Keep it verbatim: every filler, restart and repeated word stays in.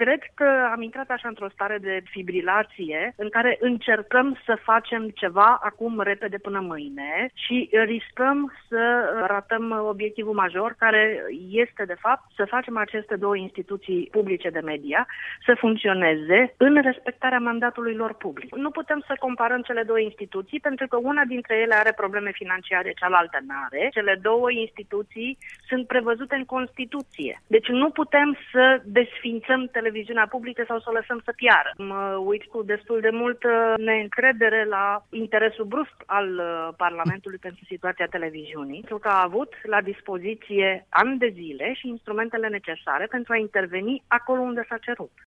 Cred că am intrat așa într-o stare de fibrilație în care încercăm să facem ceva acum repede până mâine și riscăm să ratăm obiectivul major, care este de fapt să facem aceste două instituții publice de media să funcționeze în respectarea mandatului lor public. Nu putem să comparăm cele două instituții pentru că una dintre ele are probleme financiare, cealaltă n-are. Cele două instituții sunt prevăzute în Constituție. Deci nu putem să desfințăm televiziunea publică sau să o lăsăm să piară. Mă uit cu destul de multă neîncredere la interesul brusc al Parlamentului pentru situația televiziunii, pentru că a avut la dispoziție ani de zile și instrumentele necesare pentru a interveni acolo unde s-a cerut.